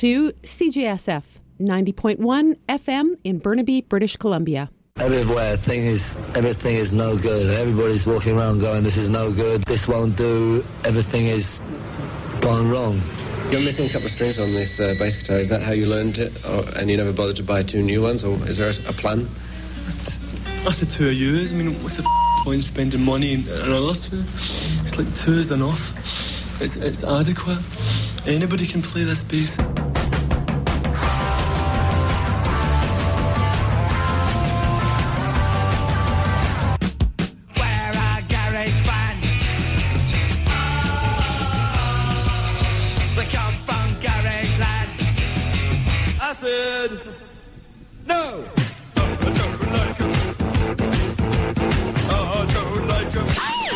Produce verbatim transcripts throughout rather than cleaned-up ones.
to C J S F ninety point one F M in Burnaby, British Columbia. Everywhere, thing is, everything is no good. Everybody's walking around going, this is no good, this won't do, everything is gone wrong. You're missing a couple of strings on this uh, bass guitar. Is that how you learned it? Or, and you never bothered to buy two new ones? Or is there a, a plan? After two years, I mean, what's the f- point spending money and others for? It's like two is enough. It's, it's adequate. Anybody can play this bass. No! No, I don't like him. Oh, I don't like him.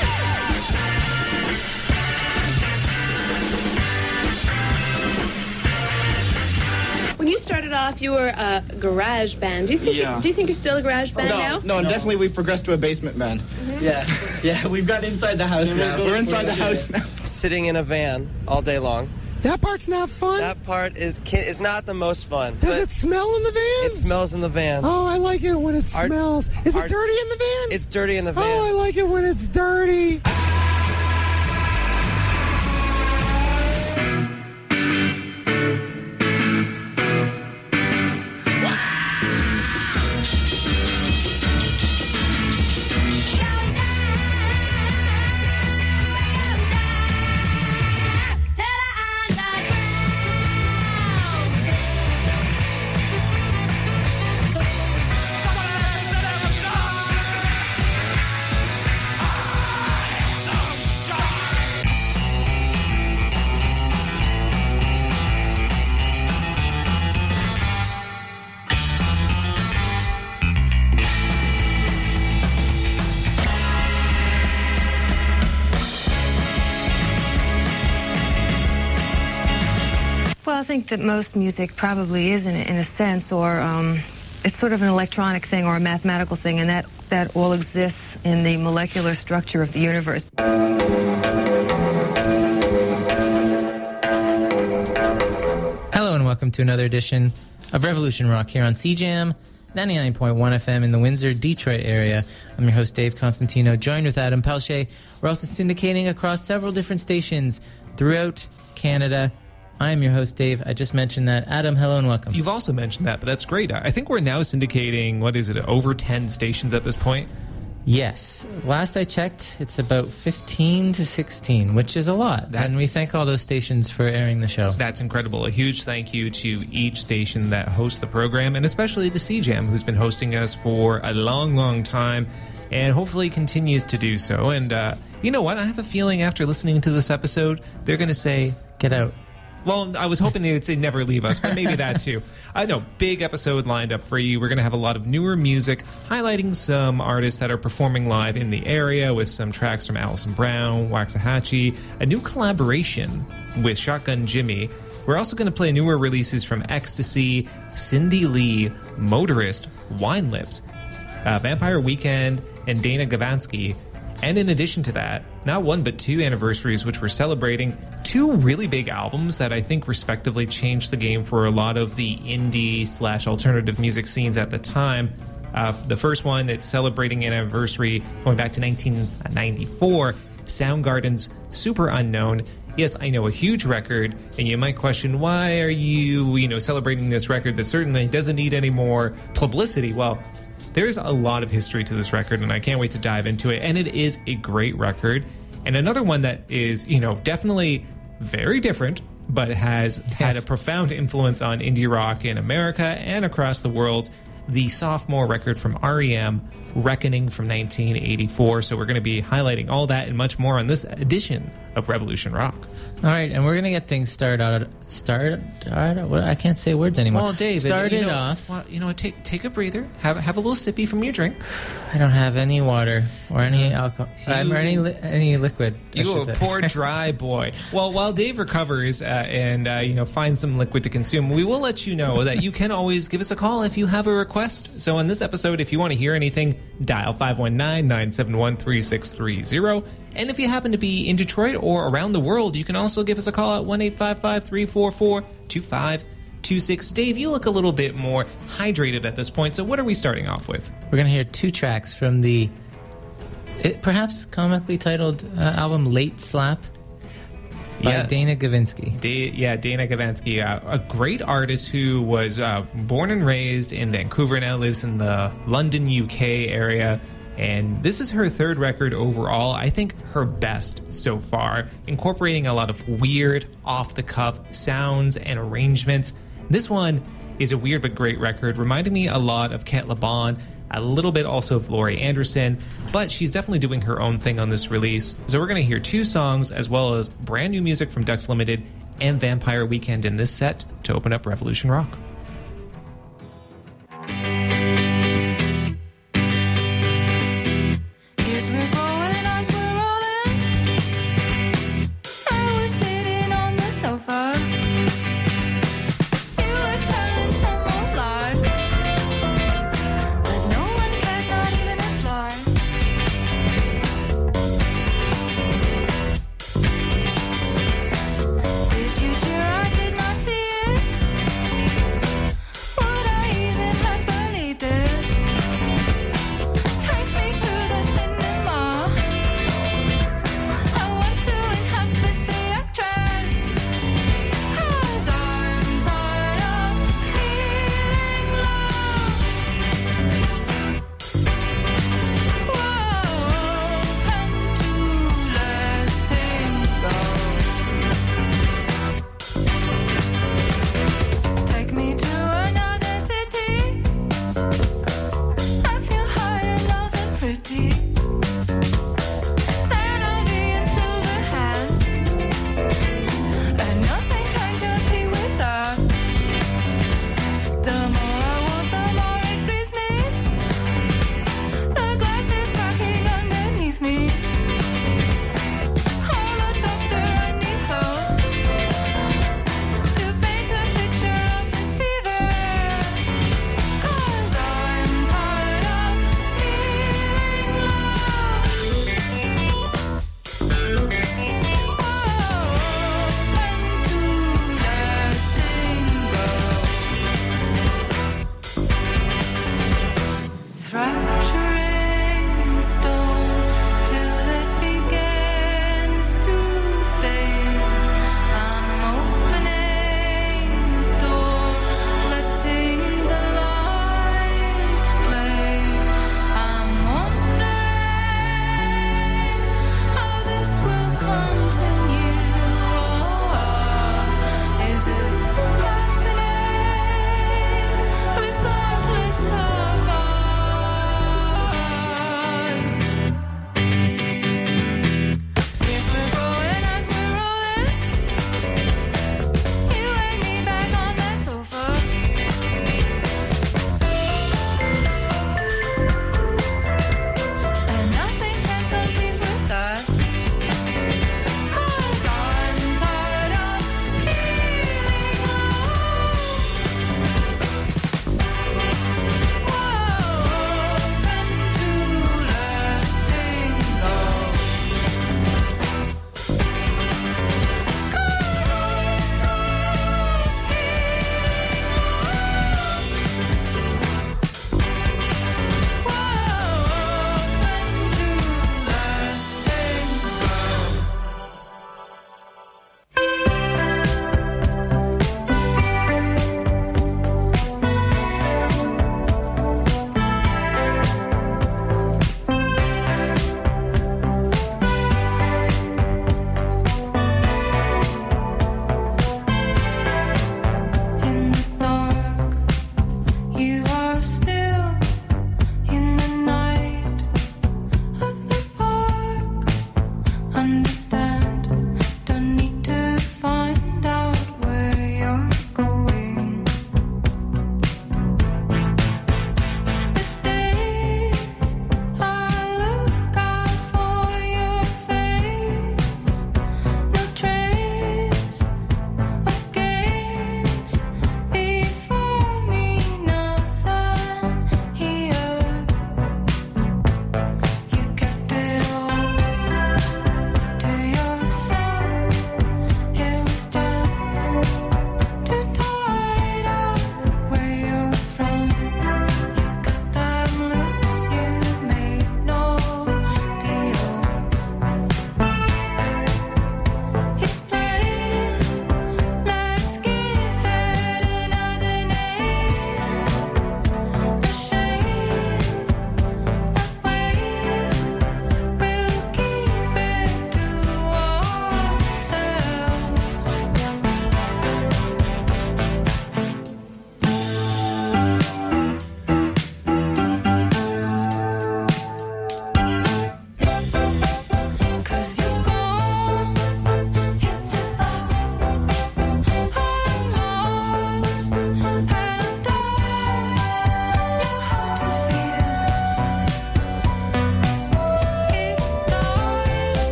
When you started off, you were a garage band. Do you think, Yeah. you, do you think you're still a garage band no, now? No, no, definitely we've progressed to a basement band. Mm-hmm. Yeah, yeah, we've got inside the house now. We're inside the house now. Sitting in a van all day long. That part's not fun. That part is is not the most fun. Does it smell in the van? It smells in the van. Oh, I like it when it Our, smells. Is our, it dirty in the van? It's dirty in the van. Oh, I like it when it's dirty. Well, I think that most music probably is in a, in a sense, or um, it's sort of an electronic thing or a mathematical thing, and that, that all exists in the molecular structure of the universe. Hello and welcome to another edition of Revolution Rock here on C Jam ninety-nine point one F M in the Windsor, Detroit area. I'm your host, Dave Constantino, joined with Adam Pelche. We're also syndicating across several different stations throughout Canada. I am your host, Dave. I just mentioned that. Adam, hello and welcome. You've also mentioned that, but that's great. I think we're now syndicating, what is it, over ten stations at this point? Yes. Last I checked, it's about fifteen to sixteen, which is a lot. That's, and we thank all those stations for airing the show. That's incredible. A huge thank you to each station that hosts the program, and especially to C Jam, who's been hosting us for a long, long time, and hopefully continues to do so. And uh, you know what? I have a feeling after listening to this episode, they're going to say, get out. Well, I was hoping they would say never leave us, but maybe that too. I know, big episode lined up for you. We're going to have a lot of newer music, highlighting some artists that are performing live in the area with some tracks from Alison Brown, Waxahachie, a new collaboration with Shotgun Jimmy. We're also going to play newer releases from Ecstasy, Cindy Lee, Motorist, Wine Lips, uh, Vampire Weekend, and Dana Gavansky. And in addition to that, not one but two anniversaries which we're celebrating, two really big albums that I think respectively changed the game for a lot of the indie slash alternative music scenes at the time. Uh, the first one, it's celebrating an anniversary going back to nineteen ninety-four, Soundgarden's Super Unknown. Yes, I know, a huge record, and you might question, why are you, you know, celebrating this record that certainly doesn't need any more publicity? Well, there's a lot of history to this record, and I can't wait to dive into it. And it is a great record. And another one that is, you know, definitely very different, but has yes. had a profound influence on indie rock in America and across the world. The sophomore record from R E M, Reckoning from nineteen eighty-four. So we're going to be highlighting all that and much more on this edition of Revolution Rock. All right, and we're going to get things started out. Start, start what, I can't say words anymore. Well, Dave, start you it know, off. Well, you know, take take a breather. Have have a little sippy from your drink. I don't have any water or any alcohol you, um, or any li- any liquid. You a poor dry boy. Well, while Dave recovers uh, and uh, you know finds some liquid to consume, we will let you know that you can always give us a call if you have a request. So in this episode, if you want to hear anything, dial five one nine, nine seven one, three six three zero. And if you happen to be in Detroit or around the world, you can also give us a call at one eight five five, three four four, two five two six. Dave, you look a little bit more hydrated at this point, so what are we starting off with? We're going to hear two tracks from the it, perhaps comically titled uh, album Late Slap by Yeah. Dana Gavinsky. Da- yeah, Dana Gavinsky, uh, a great artist who was uh, born and raised in Vancouver, now lives in the London, U K area. And this is her third record overall. I think her best so far, incorporating a lot of weird, off-the-cuff sounds and arrangements. This one is a weird but great record, reminding me a lot of Kent LeBon, a little bit also of Laurie Anderson, but she's definitely doing her own thing on this release. So we're going to hear two songs as well as brand new music from Ducks Limited and Vampire Weekend in this set to open up Revolution Rock. Did you cheer? I did not see it.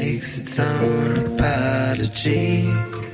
makes its own apology.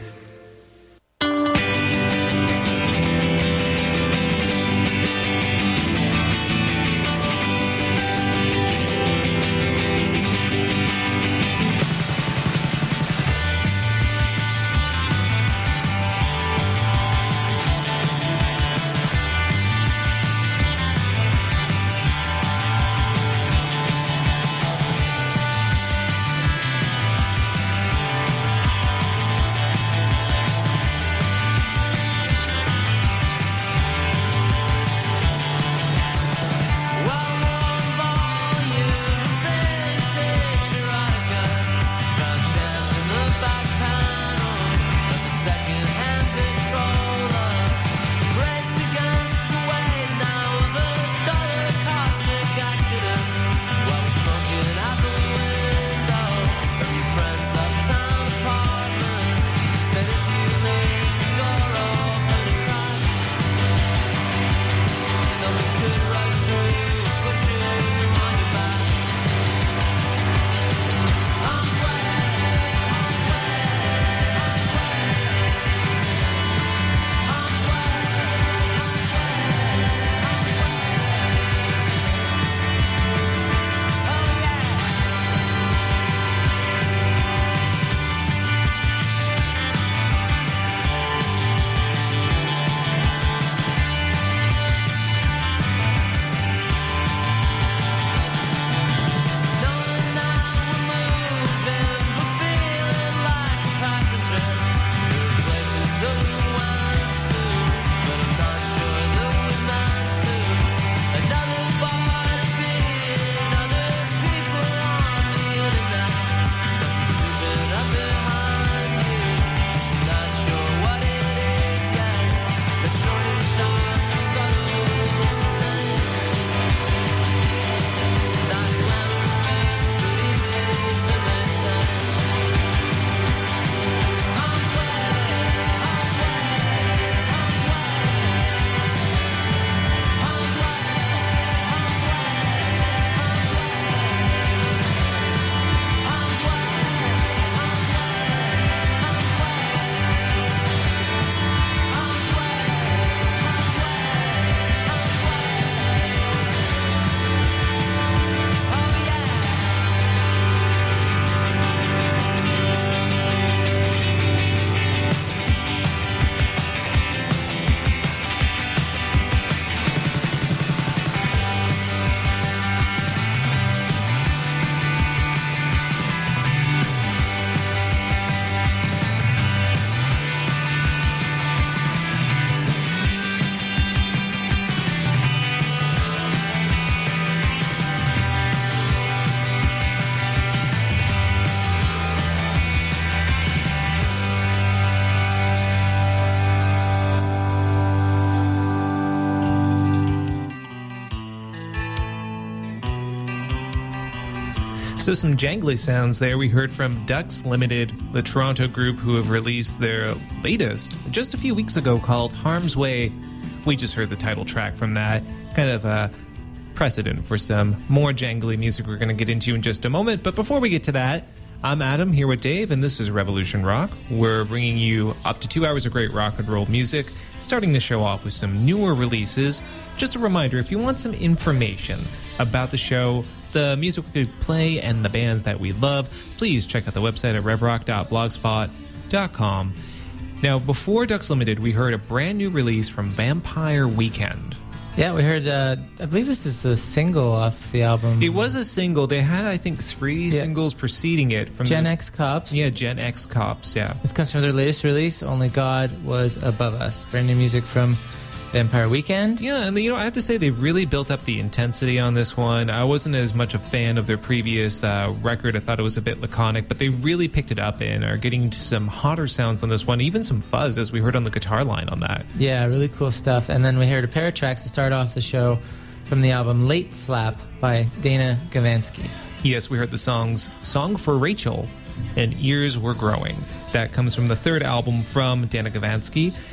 So some jangly sounds there. We heard from Ducks Limited, the Toronto group who have released their latest just a few weeks ago called Harm's Way. We just heard the title track from that. Kind of a precedent for some more jangly music we're going to get into in just a moment. But before we get to that, I'm Adam here with Dave, and this is Revolution Rock. We're bringing you up to two hours of great rock and roll music, starting the show off with some newer releases. Just a reminder, if you want some information about the show, the music we could play, and the bands that we love, please check out the website at rev rock dot blogspot dot com. Now, before Ducks Limited, we heard a brand new release from Vampire Weekend. Yeah, we heard, uh, I believe this is the single off the album. It was a single. They had, I think, three yeah. singles preceding it. From Gen the, X Cops. Yeah, Gen X Cops, yeah. This comes from their latest release, Only God Was Above Us. Brand new music from Vampire Weekend. Yeah, and you know, I have to say they really built up the intensity on this one. I wasn't as much a fan of their previous uh, record. I thought it was a bit laconic, but they really picked it up and are getting some hotter sounds on this one, even some fuzz, as we heard on the guitar line on that. Yeah, really cool stuff. And then we heard a pair of tracks to start off the show from the album Late Slap by Dana Gavansky. Yes, we heard the songs Song for Rachel and Ears Were Growing. That comes from the third album from Dana Gavansky.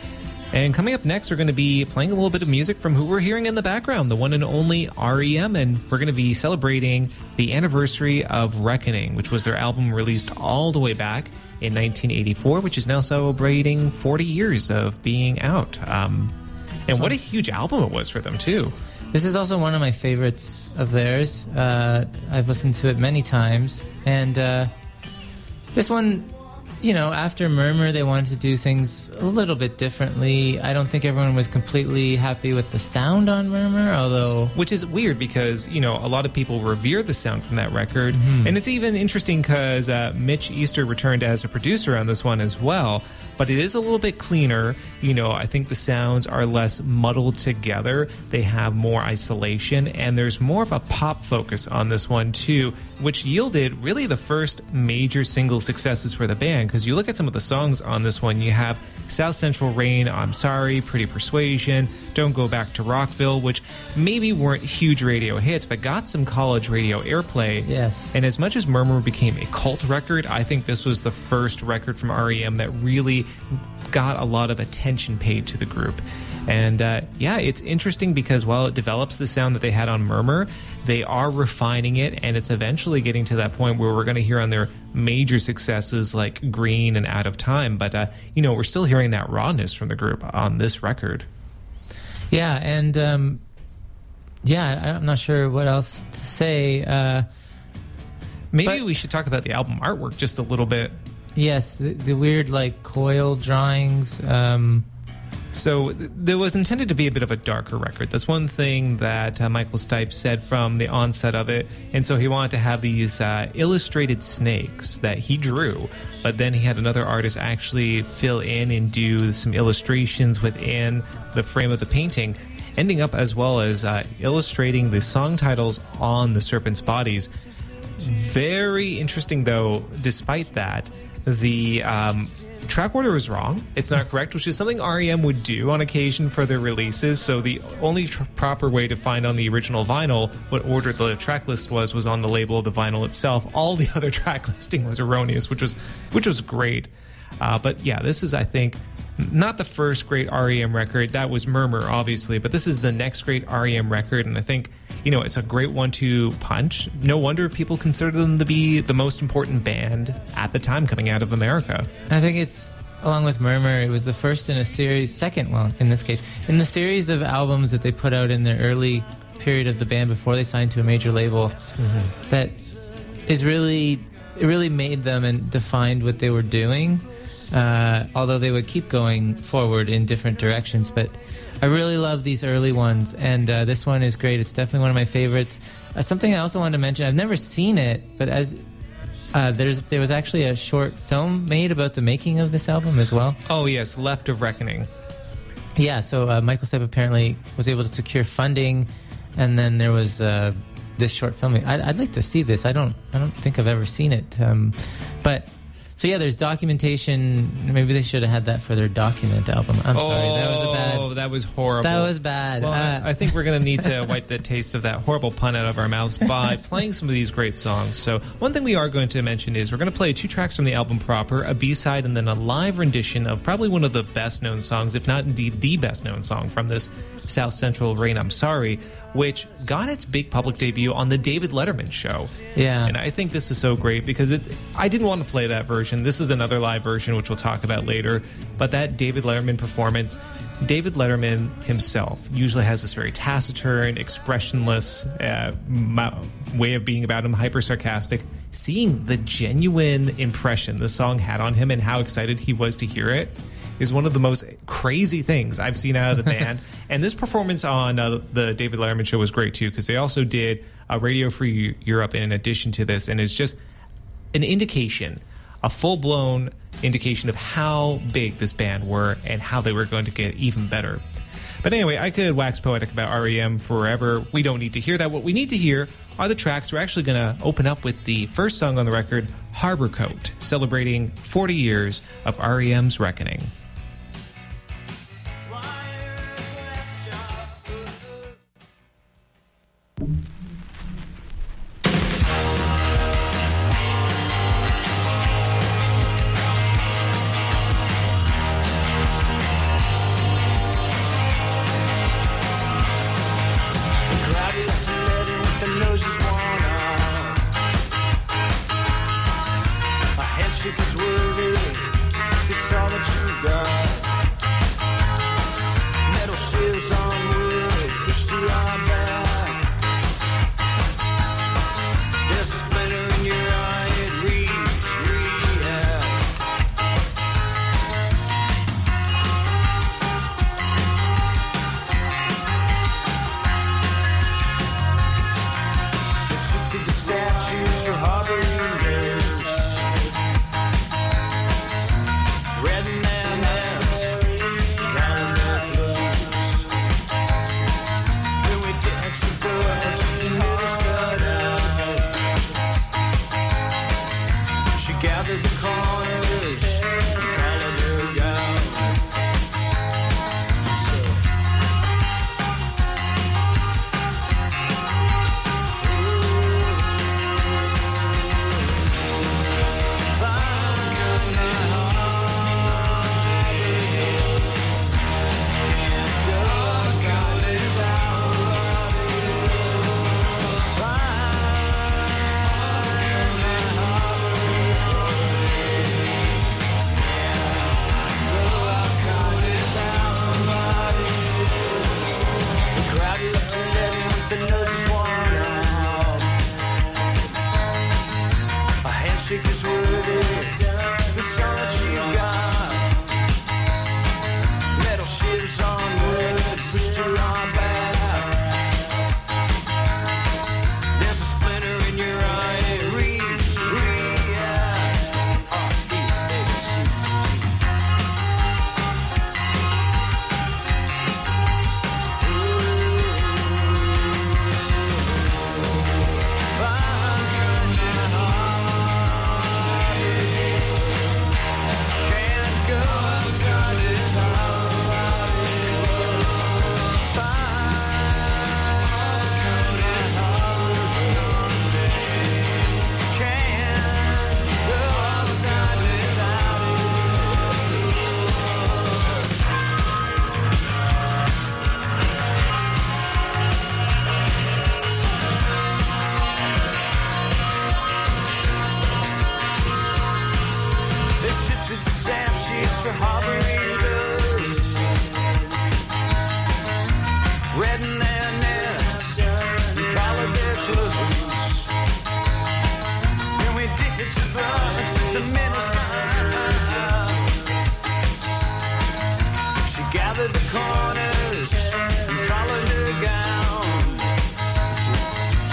And coming up next, we're going to be playing a little bit of music from who we're hearing in the background, the one and only R E M, and we're going to be celebrating the anniversary of Reckoning, which was their album released all the way back in nineteen eighty-four, which is now celebrating forty years of being out. Um, and what a huge album it was for them, too. This is also one of my favorites of theirs. Uh, I've listened to it many times, and uh, this one... You know, after Murmur, they wanted to do things a little bit differently. I don't think everyone was completely happy with the sound on Murmur, although... Which is weird because, you know, a lot of people revere the sound from that record. Mm-hmm. And it's even interesting because uh, Mitch Easter returned as a producer on this one as well. But it is a little bit cleaner. You know, I think the sounds are less muddled together. They have more isolation. And there's more of a pop focus on this one, too, which yielded really the first major single successes for the band. Because you look at some of the songs on this one, you have South Central Rain, I'm Sorry, Pretty Persuasion, Don't Go Back to Rockville, which maybe weren't huge radio hits, but got some college radio airplay. Yes. And as much as Murmur became a cult record, I think this was the first record from R E M that really got a lot of attention paid to the group. And uh, yeah, it's interesting because while it develops the sound that they had on Murmur, they are refining it, and it's eventually getting to that point where we're going to hear on their major successes like Green and Out of Time. But, uh, you know, we're still hearing that rawness from the group on this record. Yeah, and um, yeah, I'm not sure what else to say. Uh, Maybe we should talk about the album artwork just a little bit. Yes, the, the weird, like, coil drawings. Um, So th- there was intended to be a bit of a darker record. That's one thing that uh, Michael Stipe said from the onset of it. And so he wanted to have these uh, illustrated snakes that he drew, but then he had another artist actually fill in and do some illustrations within the frame of the painting, ending up as well as uh, illustrating the song titles on the serpent's bodies. Very interesting, though, despite that, the... Um, track order was wrong. It's not correct, which is something R E M would do on occasion for their releases. So the only tr- proper way to find on the original vinyl what order the track list was was on the label of the vinyl itself. All the other track listing was erroneous, which was which was great. Uh, but yeah, this is, I think, not the first great R E M record. That was Murmur, obviously, but this is the next great R E M record, and I think, you know, it's a great one-two punch. No wonder people consider them to be the most important band at the time coming out of America. I think it's, along with Murmur, it was the first in a series, second, well, in this case, in the series of albums that they put out in their early period of the band before they signed to a major label, mm-hmm. that is really, it really made them and defined what they were doing. Uh, although they would keep going forward in different directions. But I really love these early ones, and uh, this one is great. It's definitely one of my favorites. Uh, something I also wanted to mention, I've never seen it, but as uh, there's there was actually a short film made about the making of this album as well. Oh, yes, Left of Reckoning. Yeah, so uh, Michael Stipe apparently was able to secure funding, and then there was uh, this short film. I'd, I'd like to see this. I don't, I don't think I've ever seen it, um, but... So yeah, there's documentation. Maybe they should have had that for their document album. I'm oh, sorry, that was a bad. Oh, that was horrible. That was bad. Well, uh, I, I think we're going to need to wipe the taste of that horrible pun out of our mouths by playing some of these great songs. So one thing we are going to mention is we're going to play two tracks from the album proper, a B-side, and then a live rendition of probably one of the best-known songs, if not indeed the best-known song from this South Central Rain, I'm Sorry, which got its big public debut on the David Letterman show. Yeah. And I think this is so great because it, I didn't want to play that version. This is another live version, which we'll talk about later. But that David Letterman performance, David Letterman himself usually has this very taciturn, expressionless uh, way of being about him, hyper-sarcastic. Seeing the genuine impression the song had on him and how excited he was to hear it is one of the most crazy things I've seen out of the band. And this performance on uh, the David Letterman show was great, too, because they also did a Radio Free Europe in addition to this, and it's just an indication, a full-blown indication of how big this band were and how they were going to get even better. But anyway, I could wax poetic about R E M forever. We don't need to hear that. What we need to hear are the tracks. We're actually going to open up with the first song on the record, Harbor Coat, celebrating forty years of R E M's Reckoning. handshake is worthy. It's all that you got. Metal shivs on wood, pushed to our back. There's a splinter in your eye, it reads, react. R E A C for harboring ghosts, red in their necks, and collar their clothes.